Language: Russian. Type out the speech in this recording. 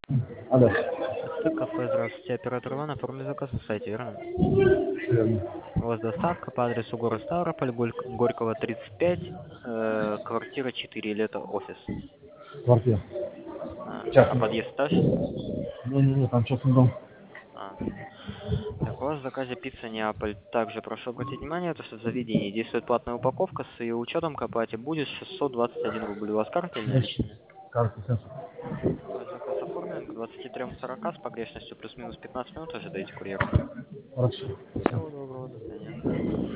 Алло. Стык кафе, здравствуйте. Оператор Иван, оформили заказ на сайте, верно? Верно. У вас доставка по адресу город Ставрополь, Горького 35, квартира 4, или это офис? Квартира. А Частный. подъезд этаж? Не, там частный дом. А. Так, у вас в заказе пицца Неаполь. Также прошу обратить внимание, то, что в заведении действует платная упаковка, с ее учетом к оплате будет 621 рубль. У вас карта или Есть. наличные? Карта, сенсор. Ваш заказ оформлен к 23:40 с погрешностью плюс-минус 15 минут ожидаете курьера. Хорошо. Спасибо. Всего доброго, до свидания.